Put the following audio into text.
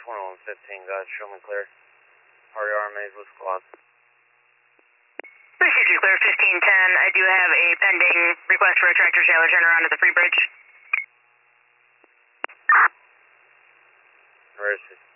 2115, guys, show me clear. Party RMAs with squad. Please you clear 1510. I do have a pending request for a tractor trailer turnaround at the Free Bridge. Where is it?